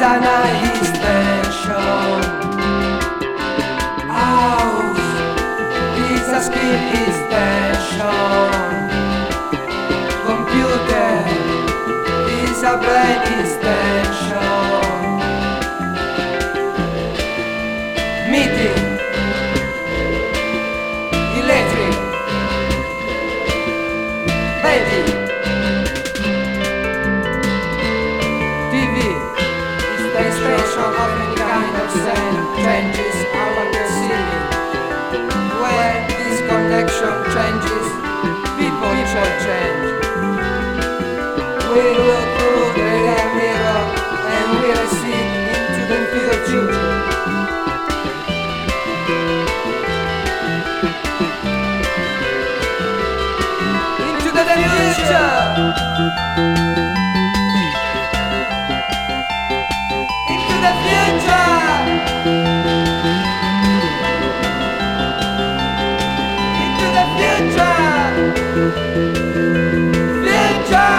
an extension. House is a skin extension. Computer is a brain extension. Meeting electric baby. TV is the expression of any kind of sound changes our perceiving. When this connection changes, people change. We look through the rear mirror and we recede into the future. Into the future. Into the future. Into the future. Future.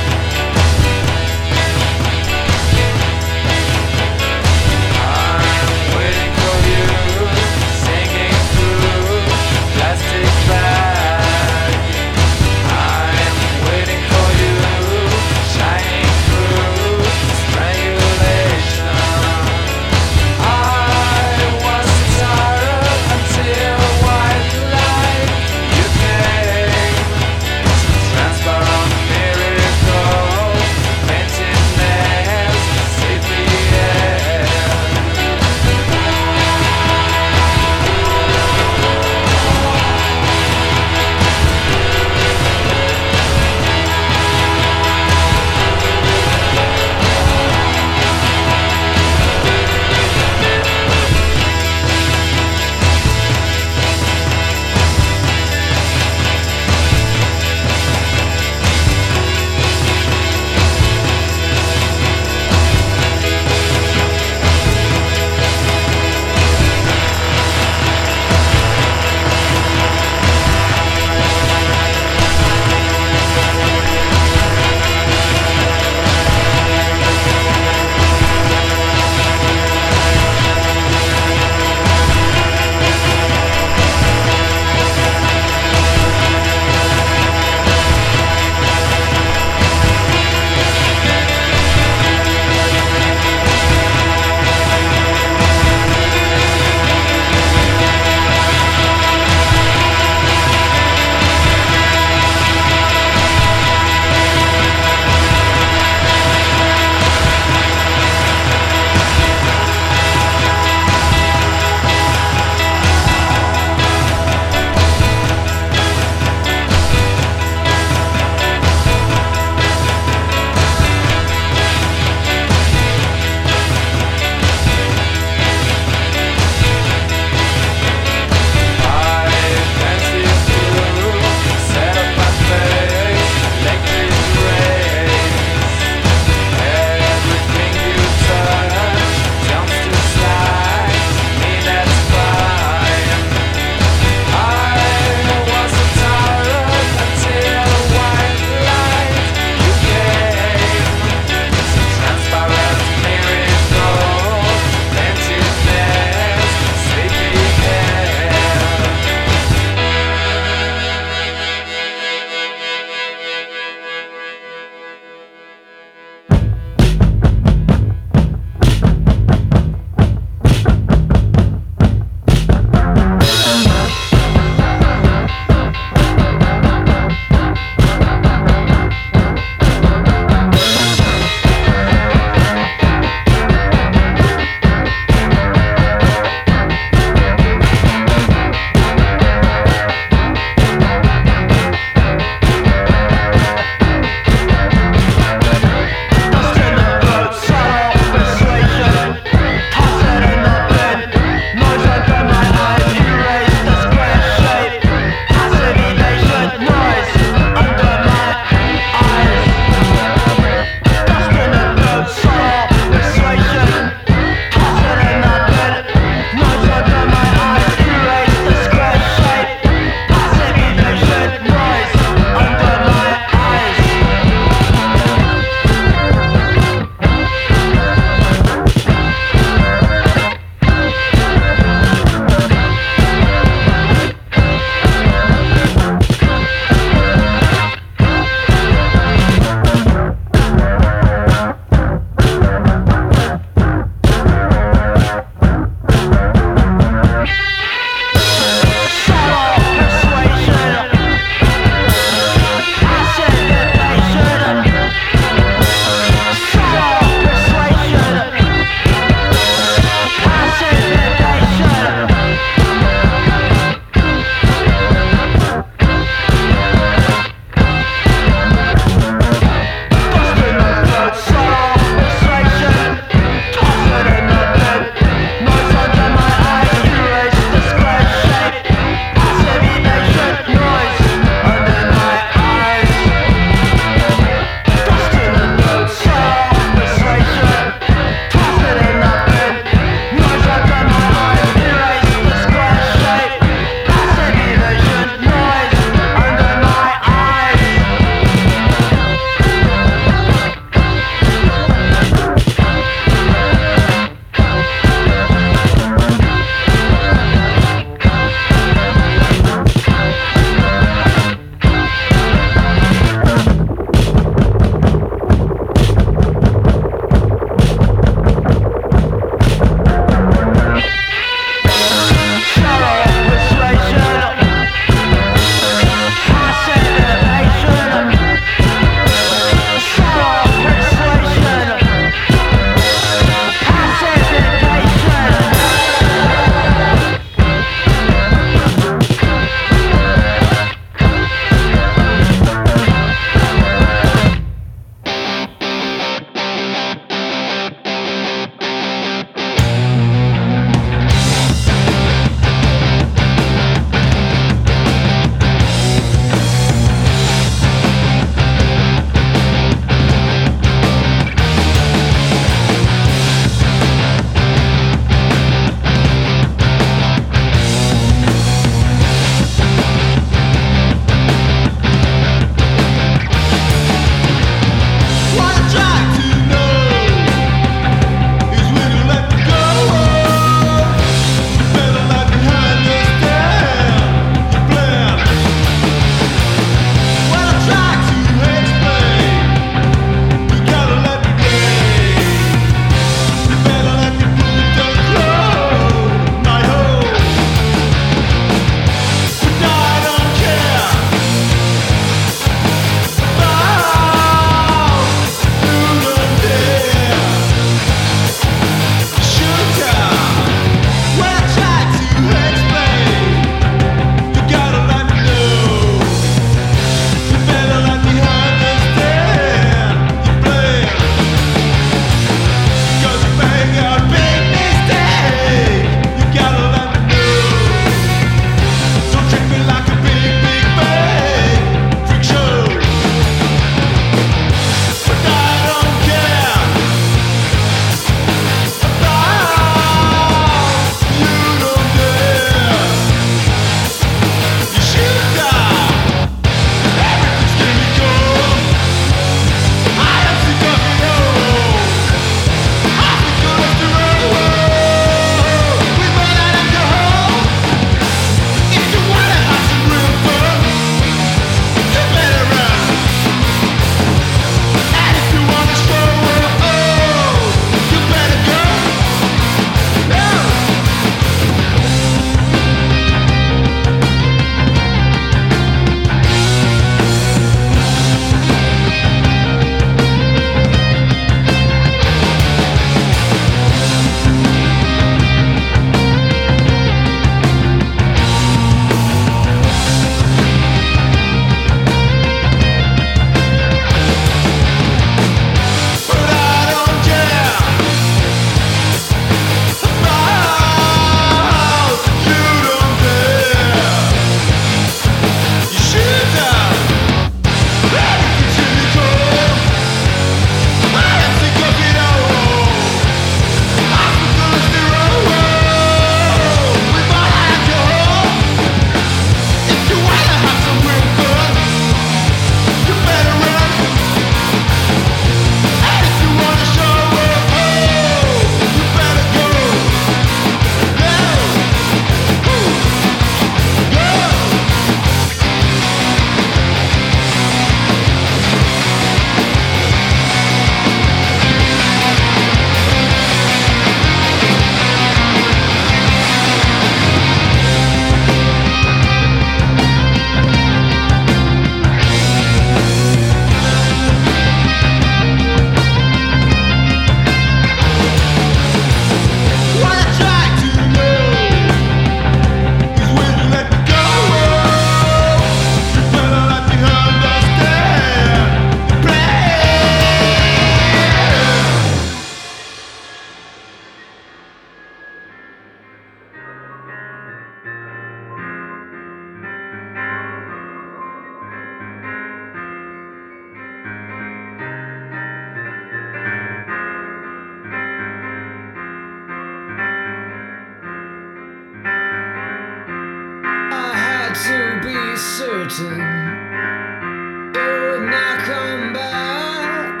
to be certain it would not come back.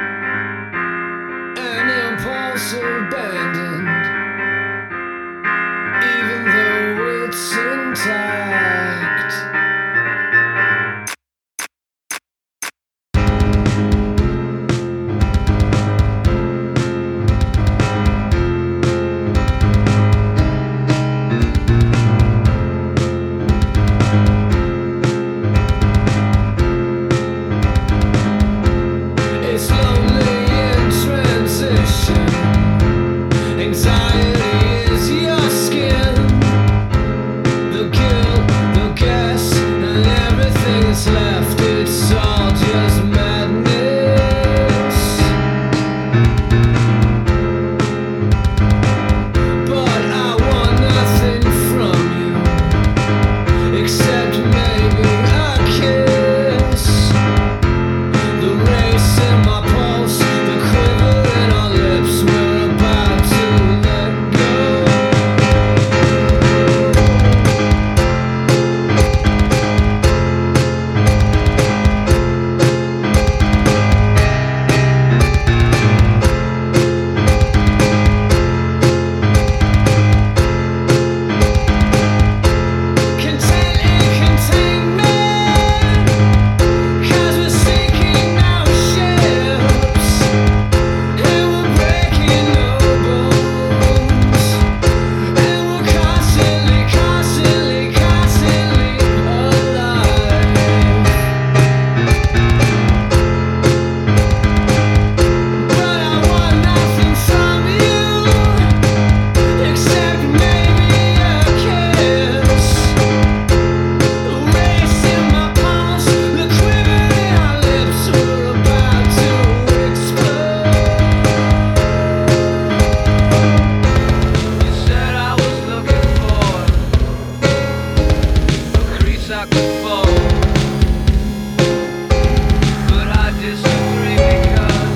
An impulse abandoned, even though it's intact. It's lonely in transition. Anxiety is your skin. The guilt, the gas, and everything that's left, it's all just madness. But I want nothing from you, except maybe a kiss. The race in my pulse, the quiver in our lips, we're about to let go. Contain incontainment, 'cause we're sinking our ships, and we're breaking no bones, and we're constantly, constantly, constantly alive. But I want nothing from you, except maybe a kiss. The race in my pulse, the quiver in our lips, we're about to explode. You said I was looking for a crease I could fold, but I disagree because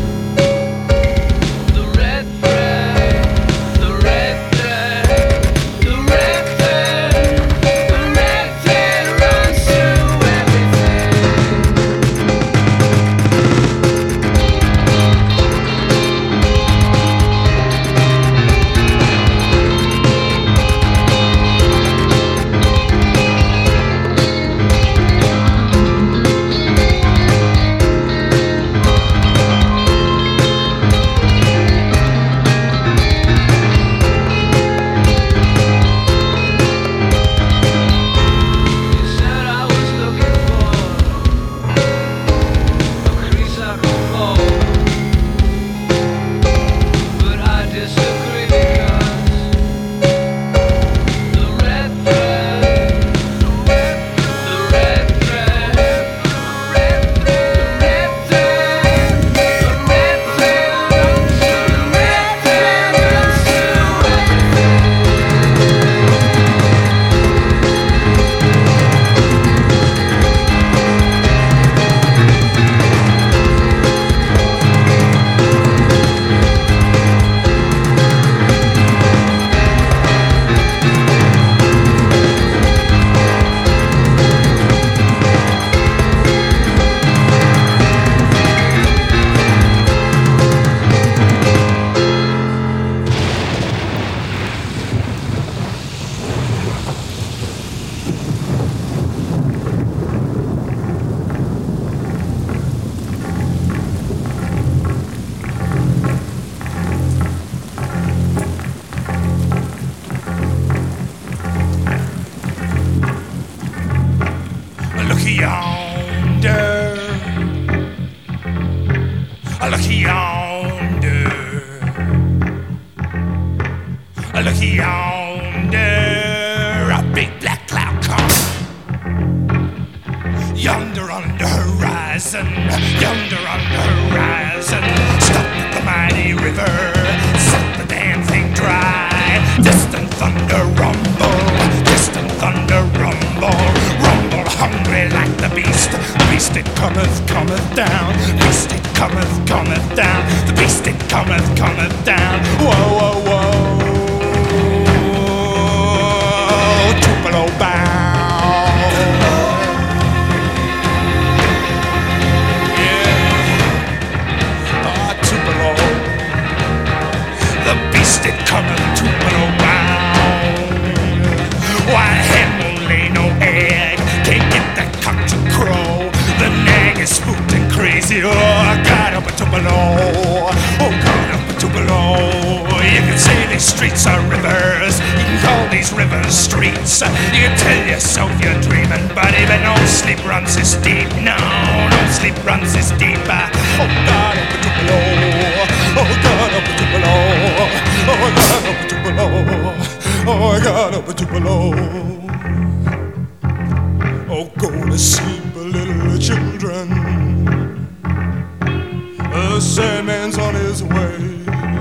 the red thread, the red thread, the red thread, the red thread runs through everything. You said I was looking for a crease I could fold, but I disagree because the red thread, the red thread, the red thread, the red thread, the red thread runs through, the red thread runs through everything. Look yonder, look yonder, look yonder, a big black cloud comes. Yonder on the horizon, yonder on the horizon. Stop the mighty river, set the damn thing dry. Distant thunder rumble, distant thunder rumble. Rumble hungry like the beast. The beast it cometh, cometh down. Beast it cometh, cometh down. The beast it cometh, cometh down. Whoa, whoa, whoa. Tupelo bound. cover the Tupelo ground. Why hen won't lay no egg, can't get that cock to crow. The nag is spooked and crazy. Oh, God up a Tupelo. Oh, God up a Tupelo. You can say these streets are rivers. You can call these rivers streets. You can tell yourself you're dreaming, buddy, but no sleep runs this deep. No, no sleep runs this deep. Oh, God up a Tupelo. Oh, God up a Tupelo. Oh, God up a Tupelo. Oh, God up a Tupelo. Oh, go to sleep, little children. The Sandman's on his way.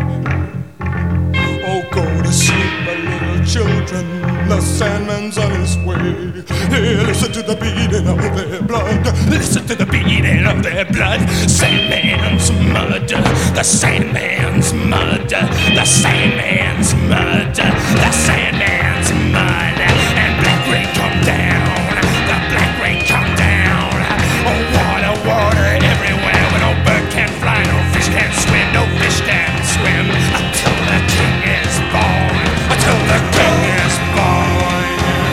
Oh, go to sleep, little children. The Sandman's on his way. Hey, listen to the beating of their blood. Listen to the beating of their blood. Sandman's mud. The Sandman's mud. The Sandman's mud. The Sandman's mud. And black rain come down. The black rain come down. Oh, water, water everywhere. When no bird can fly, no fish can swim, no fish can swim. Until the king is born. Until the king is born.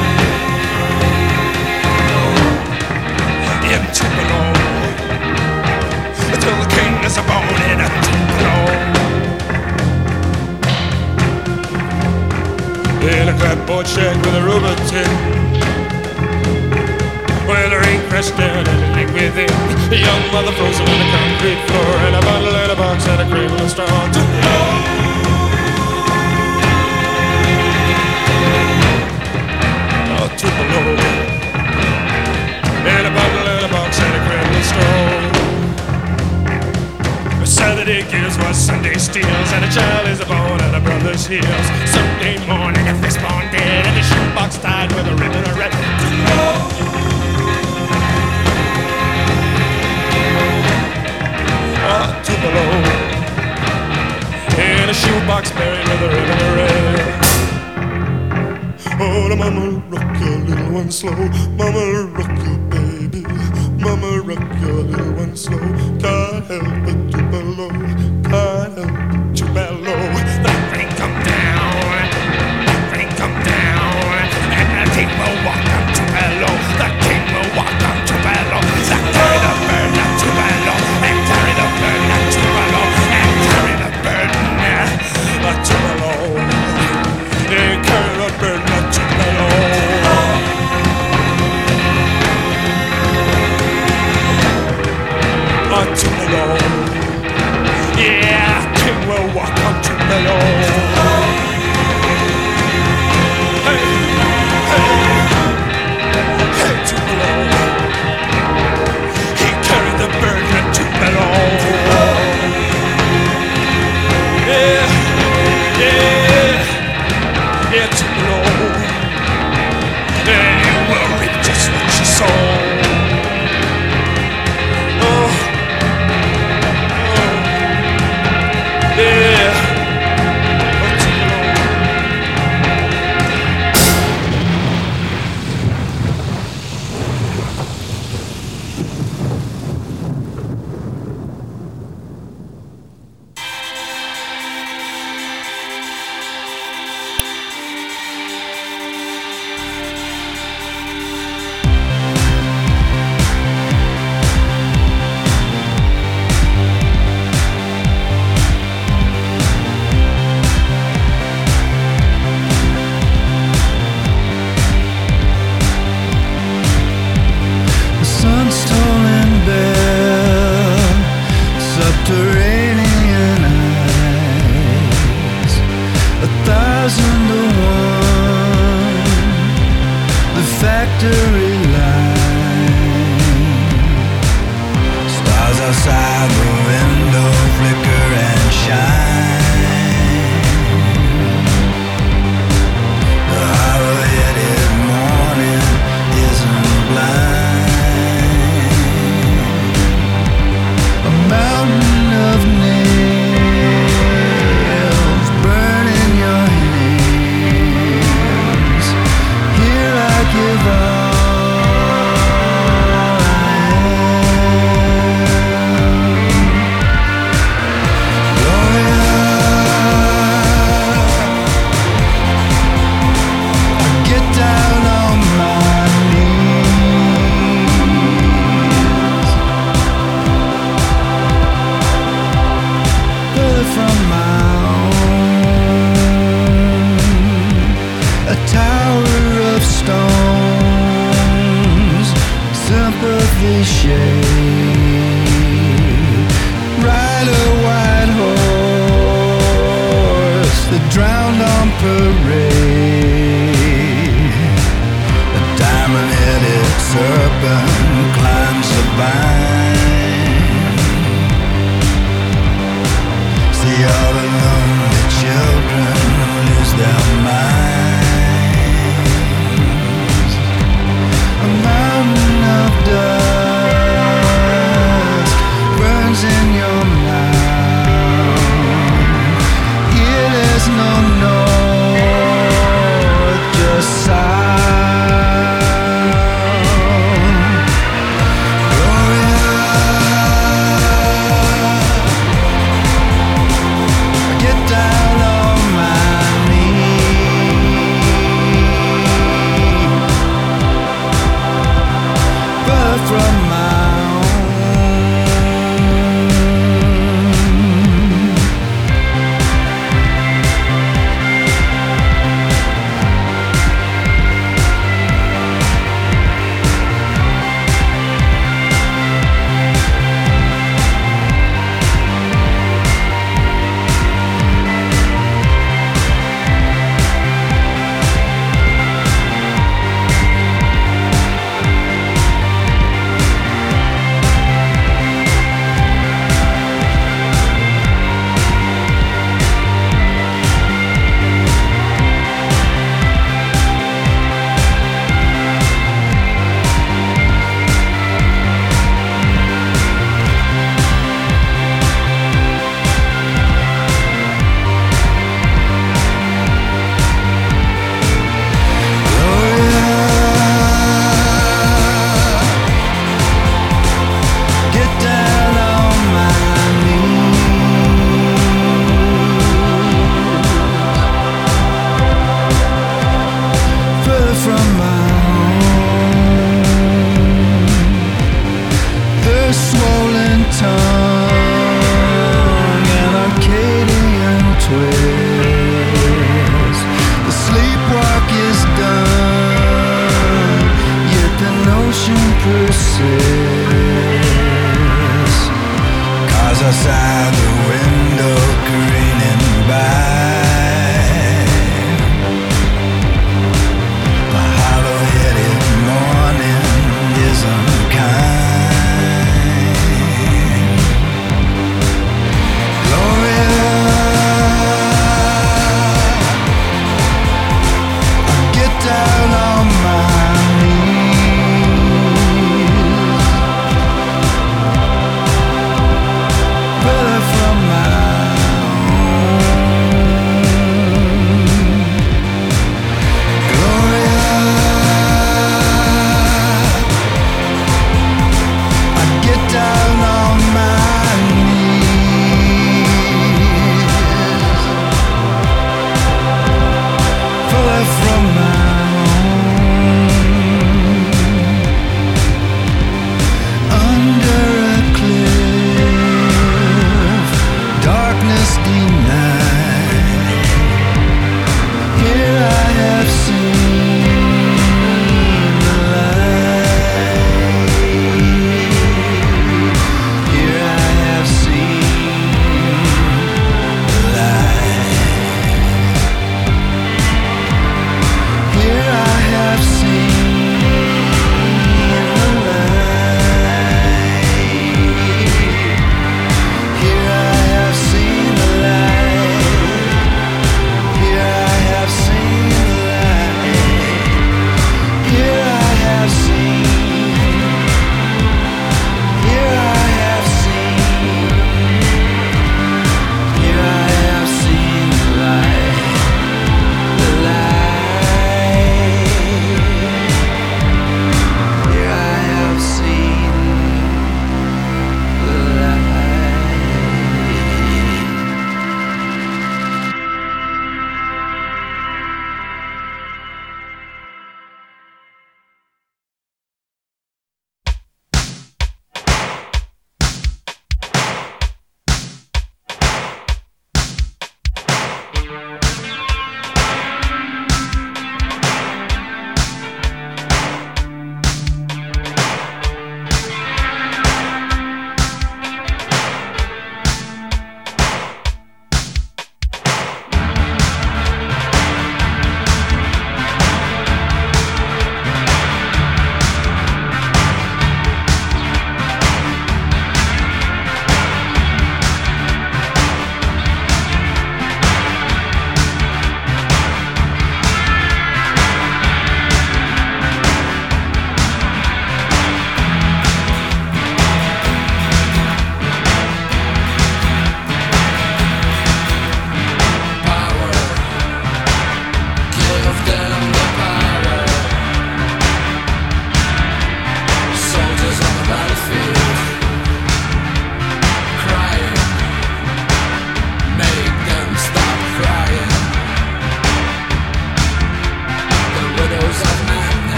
In Tupelo. Until the king is born in a Tupelo. In a clapboard shed with a rubber tip. Well, the rain crashed down and it leaked within. A young mother frozen on the concrete floor, and a bottle and a box and a cradle of straw. Oh, Tupelo. And a bottle and a box and a cradle of straw. Saturday gives what Sunday steals, and a child is born at a brother's heels. Sunday morning, a fistborn dead, and a shoebox tied with a ribbon of red. Tupelo. In a shoebox buried with a ribbon of red. Oh, the mama rock your little one slow. Mama rock your baby. Mama rock your little one slow. Can't help it, Tupelo. Can't help it, Tupelo. The rain come down. The rain come down. And the king will walk on Tupelo. The king will walk on Tupelo. The carry the bird of Tupelo. And carry the bird of Tupelo. And carry the burden of Tupelo. And carry the burden of Tupelo. Tupelo. Yeah, king will walk on Tupelo. Hey, hey, hey, Tupelo. He carried the burden of Tupelo. Yeah, yeah, yeah, Tupelo. And you will reap just what you sow. Gloria parade. A diamond-headed serpent climbs the vine. See all the lonely children lose their minds. A mountain of dust burns in your mouth. Here there's no noise.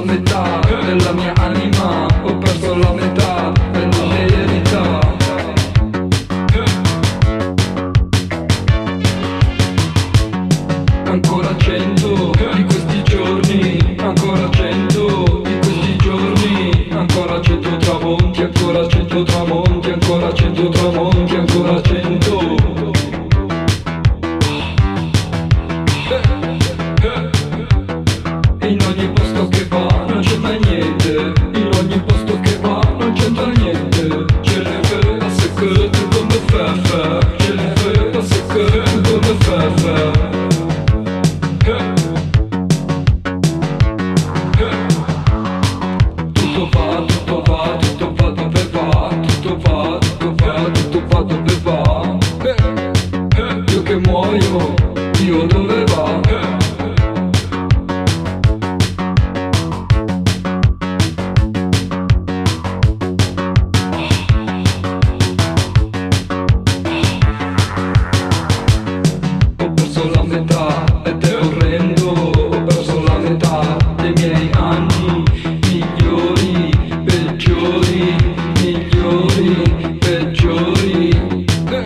la metà della mia anima, ho perso la metà della verità. Ancora 100 di questi giorni, ancora 100 di questi giorni, ancora 100 tramonti, ancora 100 tramonti, ancora 100 tramonti, ancora 100. In ogni posto che va non c'è mai niente, in ogni posto che va non c'entra niente. Je ne veux pas ce que tu peux me faire faire, je ne veux pas ce que tu peux me faire faire. Tutto va, tutto va, tutto va dove va, tutto va, tutto va, tutto va dove va. Io che muoio, io dove va? Ho perso la metà ed è orrendo, ho perso la metà dei miei anni, migliori, peggiori, migliori, peggiori.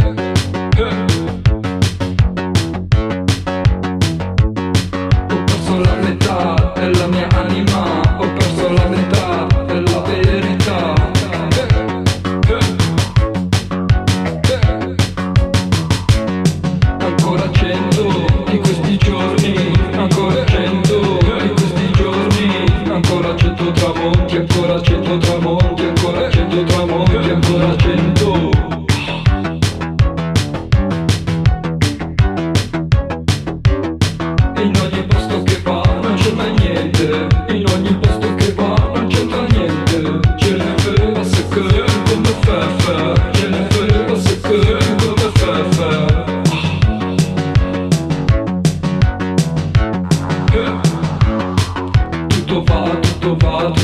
Ho perso la metà della mia anima, ho perso la metà della verità. Ancora 100 di questi giorni, ancora 100 di questi giorni, ancora 100 tramonti, ancora 100 tramonti, ancora 100 tramonti, ancora 100. In ogni posto che va non c'è mai niente, in ogni posto che va non c'entra niente. Je ne veux pas ce que tu peux me faire faire, je ne veux pas ce que tu peux me faire faire. Tutto va, tutto va,